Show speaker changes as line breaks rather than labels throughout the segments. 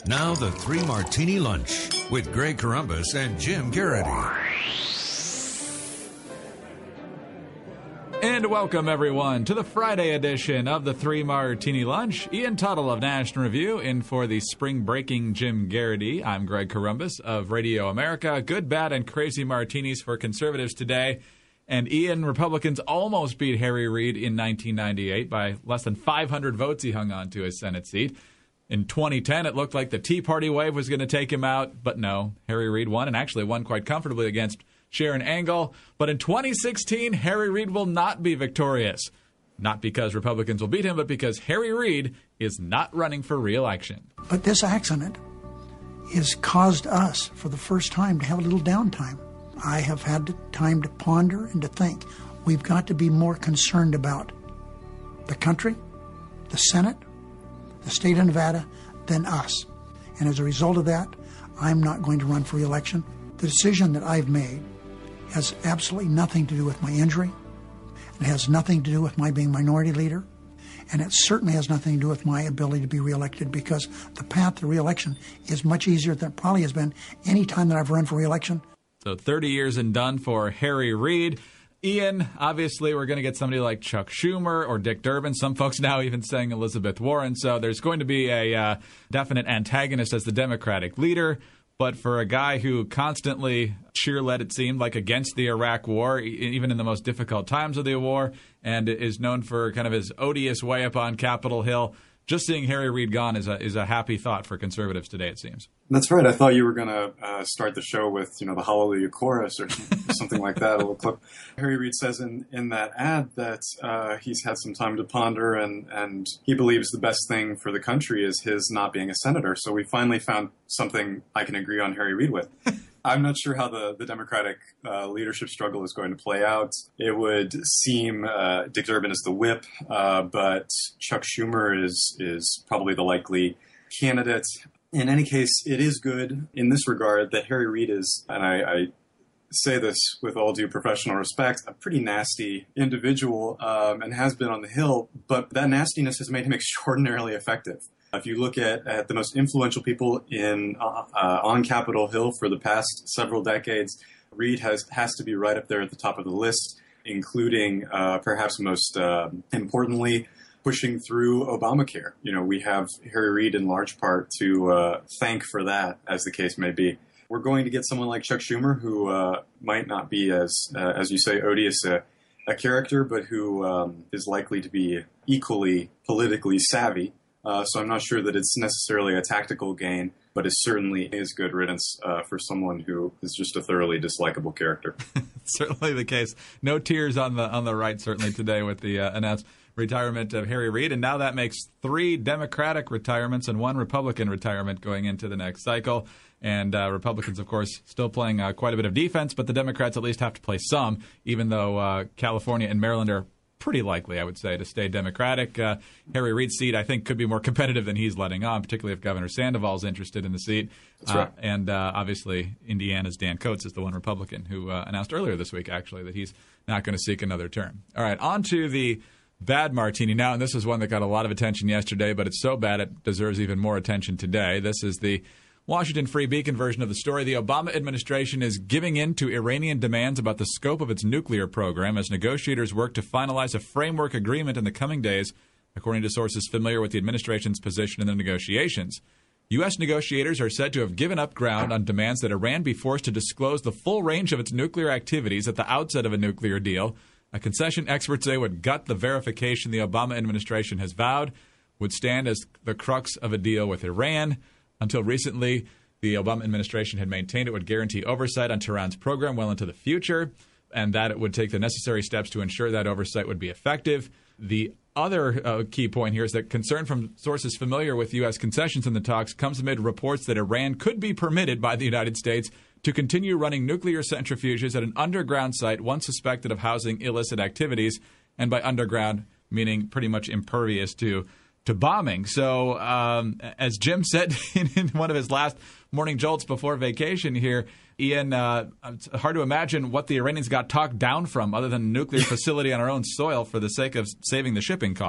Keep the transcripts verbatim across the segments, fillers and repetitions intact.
Now the Three Martini Lunch with Greg Corombos and Jim Garrity.
And welcome, everyone, to the Friday edition of the Three Martini Lunch. Ian Tuttle of National Review in for the spring-breaking Jim Garrity. I'm Greg Corombos of Radio America. Good, bad, and crazy martinis for conservatives today. And Ian, Republicans almost beat Harry Reid in nineteen ninety-eight by less than five hundred votes. He hung on to his Senate seat. In twenty ten, it looked like the Tea Party wave was going to take him out, but no, Harry Reid won, and actually won quite comfortably against Sharon Angle. But in twenty sixteen, Harry Reid will not be victorious. Not because Republicans will beat him, but because Harry Reid is not running for re-election.
But this accident has caused us, for the first time, to have a little downtime. I have had time to ponder and to think. We've got to be more concerned about the country, the Senate, the state of Nevada, than us. And as a result of that, I'm not going to run for re-election. The decision that I've made has absolutely nothing to do with my injury. It has nothing to do with my being minority leader. And it certainly has nothing to do with my ability to be reelected, because the path to reelection is much easier than it probably has been any time that I've run for reelection.
So thirty years and done for Harry Reid. Ian, obviously, we're going to get somebody like Chuck Schumer or Dick Durbin. Some folks now even saying Elizabeth Warren. So there's going to be a uh, definite antagonist as the Democratic leader. But for a guy who constantly cheerled, it seemed like, against the Iraq War, even in the most difficult times of the war, and is known for kind of his odious way up on Capitol Hill, just seeing Harry Reid gone is a is a happy thought for conservatives today, it seems.
That's right. I thought you were going to uh, start the show with, you know, the Hallelujah Chorus or something like that, a little clip. Harry Reid says in, in that ad that uh, he's had some time to ponder, and, and he believes the best thing for the country is his not being a senator. So we finally found something I can agree on Harry Reid with. I'm not sure how the, the Democratic uh, leadership struggle is going to play out. It would seem uh, Dick Durbin is the whip, uh, but Chuck Schumer is is probably the likely candidate. In any case, it is good in this regard that Harry Reid is, and I, I say this with all due professional respect, a pretty nasty individual um, and has been on the Hill, but that nastiness has made him extraordinarily effective. If you look at, at the most influential people in uh, uh, on Capitol Hill for the past several decades, Reid has has to be right up there at the top of the list, including uh, perhaps most uh, importantly, pushing through Obamacare. You know, we have Harry Reid in large part to uh, thank for that, as the case may be. We're going to get someone like Chuck Schumer, who uh, might not be as, uh, as you say, odious a, a character, but who um, is likely to be equally politically savvy. Uh, so I'm not sure that it's necessarily a tactical gain, but it certainly is good riddance uh, for someone who is just a thoroughly dislikable character.
Certainly the case. No tears on the on the right, certainly today, with the uh, announced retirement of Harry Reid. And now that makes three Democratic retirements and one Republican retirement going into the next cycle. And uh, Republicans, of course, still playing uh, quite a bit of defense, but the Democrats at least have to play some, even though uh, California and Maryland are pretty likely, I would say, to stay Democratic. Uh, Harry Reid's seat, I think, could be more competitive than he's letting on, particularly if Governor Sandoval's interested in the seat.
That's right.
Uh, and uh, obviously, Indiana's Dan Coates is the one Republican who uh, announced earlier this week, actually, that he's not going to seek another term. All right, on to the bad martini now, and this is one that got a lot of attention yesterday, but it's so bad it deserves even more attention today. This is the Washington Free Beacon version of the story. The Obama administration is giving in to Iranian demands about the scope of its nuclear program as negotiators work to finalize a framework agreement in the coming days, according to sources familiar with the administration's position in the negotiations. U S negotiators are said to have given up ground on demands that Iran be forced to disclose the full range of its nuclear activities at the outset of a nuclear deal, a concession experts say would gut the verification the Obama administration has vowed would stand as the crux of a deal with Iran. Until recently, the Obama administration had maintained it would guarantee oversight on Tehran's program well into the future, and that it would take the necessary steps to ensure that oversight would be effective. The other uh, key point here is that concern from sources familiar with U S concessions in the talks comes amid reports that Iran could be permitted by the United States to continue running nuclear centrifuges at an underground site once suspected of housing illicit activities, and by underground meaning pretty much impervious to to bombing. So um, as Jim said in, in one of his last morning jolts before vacation here, Ian, uh, it's hard to imagine what the Iranians got talked down from other than a nuclear facility on our own soil for the sake of saving the shipping costs.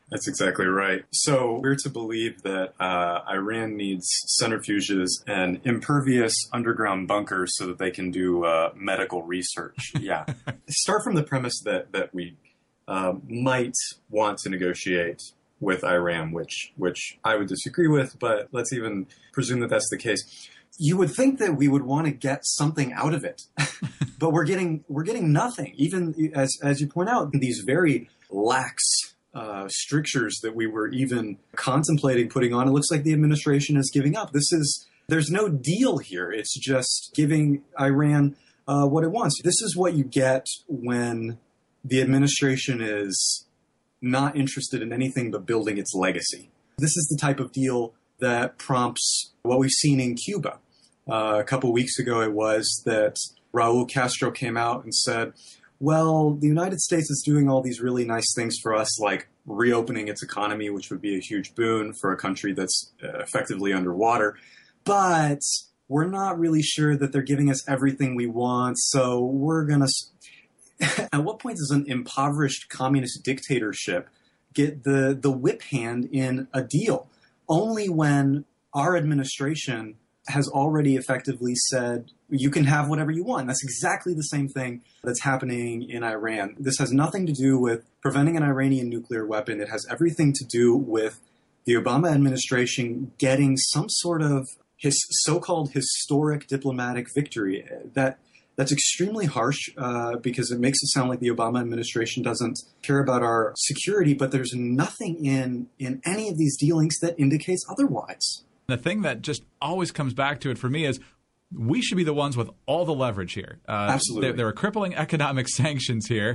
That's exactly right. So we're to believe that uh, Iran needs centrifuges and impervious underground bunkers so that they can do uh, medical research. Yeah. Start from the premise that, that we uh, might want to negotiate with Iran, which which I would disagree with, but let's even presume that that's the case. You would think that we would want to get something out of it, but we're getting we're getting nothing. Even as as you point out, these very lax uh, strictures that we were even contemplating putting on, it looks like the administration is giving up. This is there's no deal here. It's just giving Iran uh, what it wants. This is what you get when the administration is not interested in anything but building its legacy. This is the type of deal that prompts what we've seen in Cuba. Uh, a couple weeks ago, it was that Raul Castro came out and said, well, the United States is doing all these really nice things for us, like reopening its economy, which would be a huge boon for a country that's uh, effectively underwater. But we're not really sure that they're giving us everything we want, so we're going to... At what point does an impoverished communist dictatorship get the, the whip hand in a deal? Only when our administration has already effectively said, you can have whatever you want. That's exactly the same thing that's happening in Iran. This has nothing to do with preventing an Iranian nuclear weapon. It has everything to do with the Obama administration getting some sort of his so-called historic diplomatic victory. That That's extremely harsh uh, because it makes it sound like the Obama administration doesn't care about our security, but there's nothing in in any of these dealings that indicates otherwise.
The thing that just always comes back to it for me is we should be the ones with all the leverage here. Uh,
Absolutely.
There, there are crippling economic sanctions here,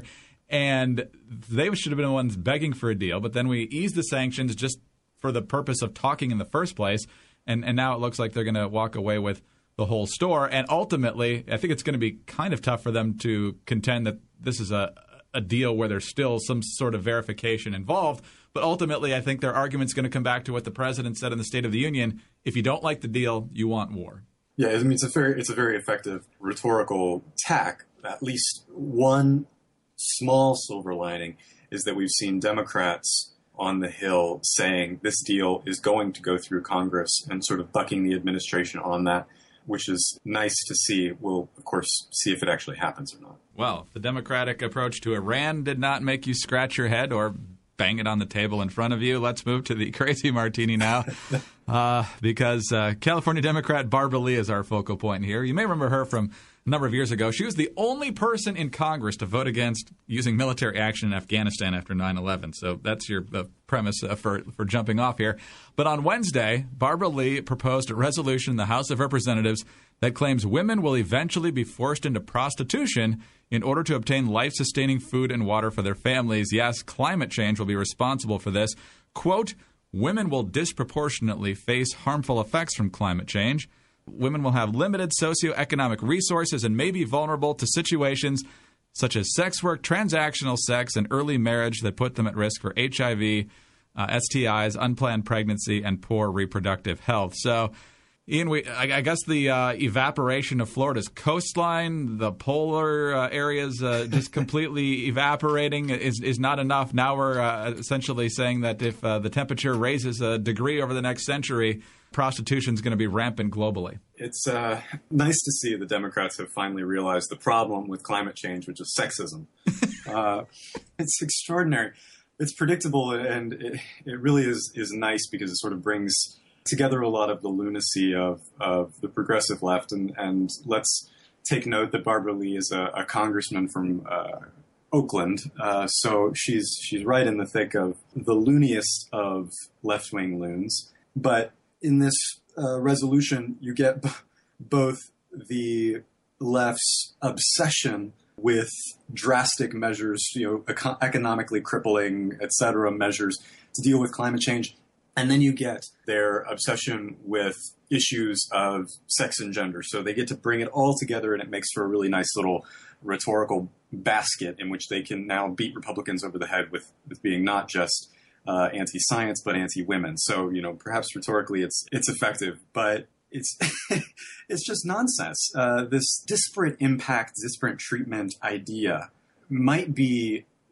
and they should have been the ones begging for a deal, but then we ease the sanctions just for the purpose of talking in the first place, and, and now it looks like they're going to walk away with the whole store. And ultimately, I think it's going to be kind of tough for them to contend that this is a, a deal where there's still some sort of verification involved. But ultimately, I think their argument's going to come back to what the president said in the State of the Union. If you don't like the deal, you want war.
Yeah, I mean, it's a very, it's a very effective rhetorical tack. At least one small silver lining is that we've seen Democrats on the Hill saying this deal is going to go through Congress and sort of bucking the administration on that, which is nice to see. We'll, of course, see if it actually happens or not.
Well, the Democratic approach to Iran did not make you scratch your head or bang it on the table in front of you. Let's move to the crazy martini now, uh, because uh, California Democrat Barbara Lee is our focal point here. You may remember her from a number of years ago. She was the only person in Congress to vote against using military action in Afghanistan after nine eleven. So that's your uh, premise uh, for, for jumping off here. But on Wednesday, Barbara Lee proposed a resolution in the House of Representatives that claims women will eventually be forced into prostitution in order to obtain life-sustaining food and water for their families. Yes, climate change will be responsible for this. Quote, women will disproportionately face harmful effects from climate change. Women will have limited socioeconomic resources and may be vulnerable to situations such as sex work, transactional sex, and early marriage that put them at risk for H I V, uh, S T Is, unplanned pregnancy, and poor reproductive health. So, Ian, we, I, I guess the uh, evaporation of Florida's coastline, the polar uh, areas uh, just completely evaporating is, is not enough. Now we're uh, essentially saying that if uh, the temperature raises a degree over the next century, prostitution is going to be rampant globally.
It's uh, nice to see the Democrats have finally realized the problem with climate change, which is sexism. uh, it's extraordinary. It's predictable, and it, it really is, is nice because it sort of brings together a lot of the lunacy of, of the progressive left. And, and let's take note that Barbara Lee is a, a congressman from uh, Oakland. Uh, so she's she's right in the thick of the looniest of left-wing loons. But in this uh, resolution, you get b- both the left's obsession with drastic measures, you know, eco- economically crippling, et cetera, measures to deal with climate change. And then you get their obsession with issues of sex and gender. So they get to bring it all together, and it makes for a really nice little rhetorical basket in which they can now beat Republicans over the head with, with being not just uh, anti-science, but anti-women. So, you know, perhaps rhetorically it's it's effective, but it's it's just nonsense. Uh, this disparate impact, disparate treatment idea might be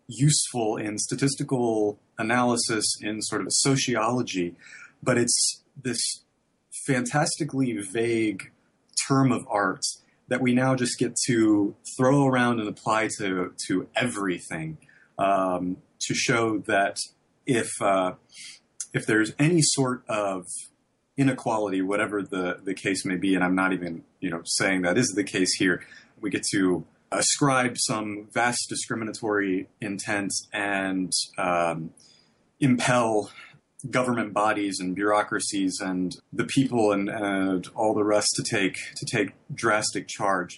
useful in statistical analysis, in sort of sociology, but it's this fantastically vague term of art that we now just get to throw around and apply to to everything, um, to show that if uh, if there's any sort of inequality, whatever the, the case may be, and I'm not even you know saying that is the case here, we get to ascribe some vast discriminatory intent and um, impel government bodies and bureaucracies and the people and, and all the rest to take to take drastic charge.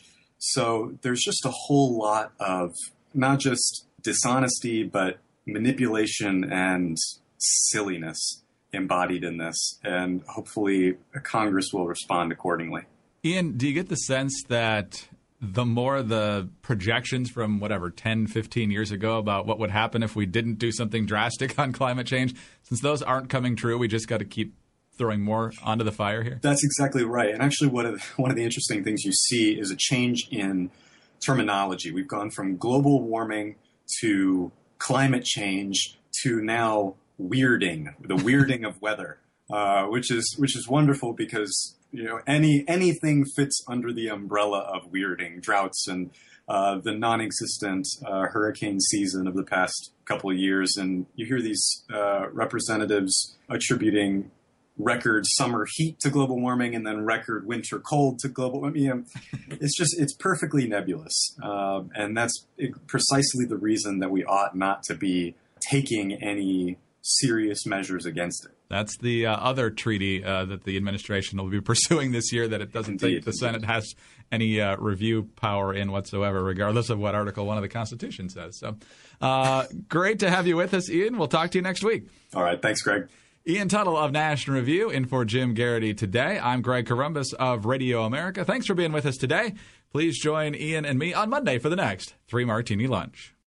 So there's just a whole lot of not just dishonesty, but manipulation and silliness embodied in this. And hopefully Congress will respond accordingly.
Ian, do you get the sense that the more the projections from whatever, ten, fifteen years ago about what would happen if we didn't do something drastic on climate change, since those aren't coming true, we just got to keep throwing more onto the fire here?
That's exactly right. And actually one of the, one of the interesting things you see is a change in terminology. We've gone from global warming to climate change to now weirding, the weirding of weather, uh, which is which is wonderful because you know, any anything fits under the umbrella of weirding, droughts, and uh, the non-existent uh, hurricane season of the past couple of years. And you hear these uh, representatives attributing record summer heat to global warming and then record winter cold to global warming. It's just, it's perfectly nebulous. Uh, and that's precisely the reason that we ought not to be taking any serious measures against it.
That's the uh, other treaty uh, that the administration will be pursuing this year, that it doesn't
Indeed.
think the Senate has any uh, review power in whatsoever, regardless of what Article one of the Constitution says. So uh, great to have you with us, Ian. We'll talk to you next week.
All right. Thanks, Greg.
Ian Tuttle of National Review, in for Jim Garrity today. I'm Greg Corombos of Radio America. Thanks for being with us today. Please join Ian and me on Monday for the next Three Martini Lunch.